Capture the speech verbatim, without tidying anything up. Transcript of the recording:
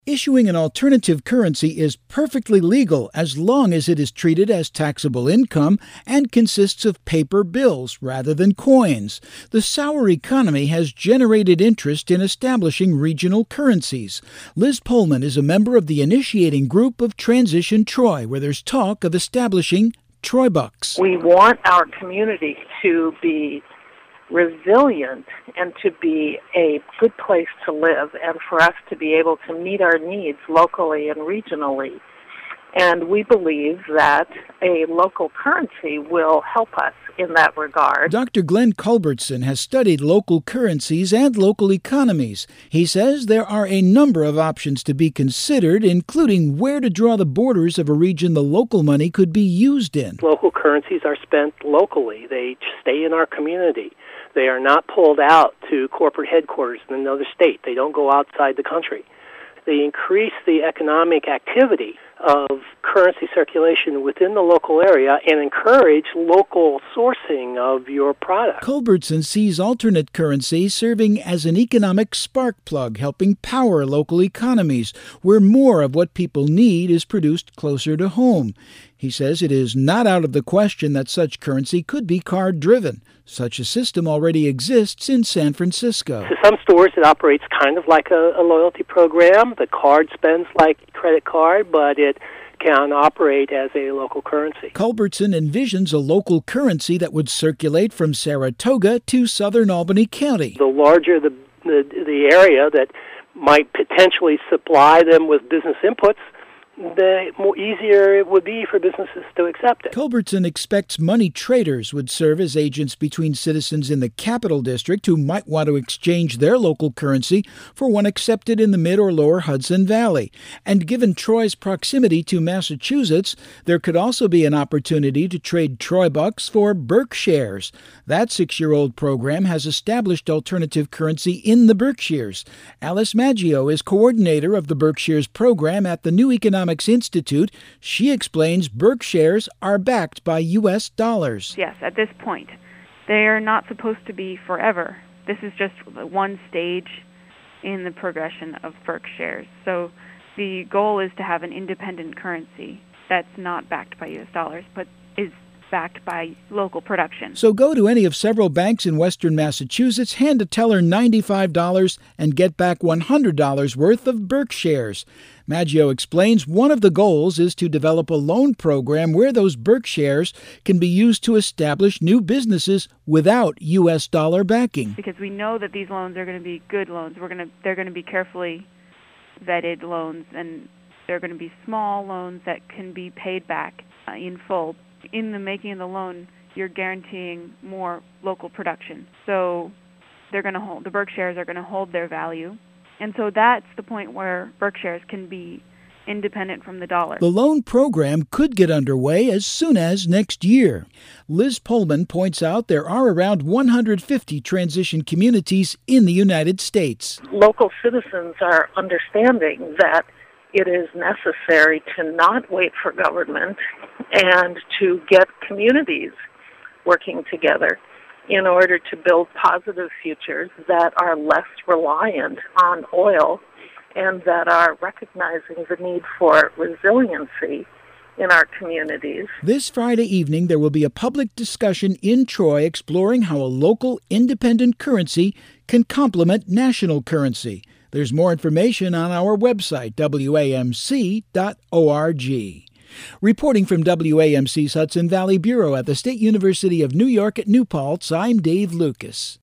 Issuing an alternative currency is perfectly legal as long as it is treated as taxable income and consists of paper bills rather than coins. The sour economy has generated interest in establishing regional currencies. Liz Pullman is a member of the initiating group of Transition Troy, where there's talk of establishing Troy bucks. We want our community to be resilient and to be a good place to live and for us to be able to meet our needs locally and regionally. And we believe that a local currency will help us in that regard. Doctor Glenn Culbertson has studied local currencies and local economies. He says there are a number of options to be considered, including where to draw the borders of a region the local money could be used in. Local currencies are spent locally. They stay in our community. They are not pulled out to corporate headquarters in another state. They don't go outside the country. They increase the economic activity of currency circulation within the local area and encourage local sourcing of your product. Culbertson sees alternate currency serving as an economic spark plug, helping power local economies, where more of what people need is produced closer to home. He says it is not out of the question that such currency could be card-driven. Such a system already exists in San Francisco. To some stores, it operates kind of like a, a loyalty program. The card spends like a credit card, but it can operate as a local currency. Culbertson envisions a local currency that would circulate from Saratoga to southern Albany County. The larger the, the, the area that might potentially supply them with business inputs, the more easier it would be for businesses to accept it. Culbertson expects money traders would serve as agents between citizens in the Capital District who might want to exchange their local currency for one accepted in the mid or lower Hudson Valley. And given Troy's proximity to Massachusetts, there could also be an opportunity to trade Troy bucks for Berkshires. That six-year-old program has established alternative currency in the Berkshires. Alice Maggio is coordinator of the Berkshires program at the New Economics Institute. She explains Berkshires are backed by U S dollars. Yes, at this point. They are not supposed to be forever. This is just one stage in the progression of Berkshires. So the goal is to have an independent currency that's not backed by U S dollars, but is backed by local production. So go to any of several banks in western Massachusetts, hand a teller ninety-five dollars, and get back one hundred dollars worth of Berkshires. Maggio explains one of the goals is to develop a loan program where those Berkshires can be used to establish new businesses without U S dollar backing. Because we know that these loans are going to be good loans. We're going to they're going to be carefully vetted loans, and they're going to be small loans that can be paid back uh, in full. In the making of the loan, you're guaranteeing more local production. So they're going to hold the Berkshires are going to hold their value. And so that's the point where Berkshires can be independent from the dollar. The loan program could get underway as soon as next year. Liz Pullman points out there are around one hundred fifty transition communities in the United States. Local citizens are understanding that it is necessary to not wait for government and to get communities working together in order to build positive futures that are less reliant on oil and that are recognizing the need for resiliency in our communities. This Friday evening, there will be a public discussion in Troy exploring how a local independent currency can complement national currency. There's more information on our website, W A M C dot org. Reporting from W A M C's Hudson Valley Bureau at the State University of New York at New Paltz, I'm Dave Lucas.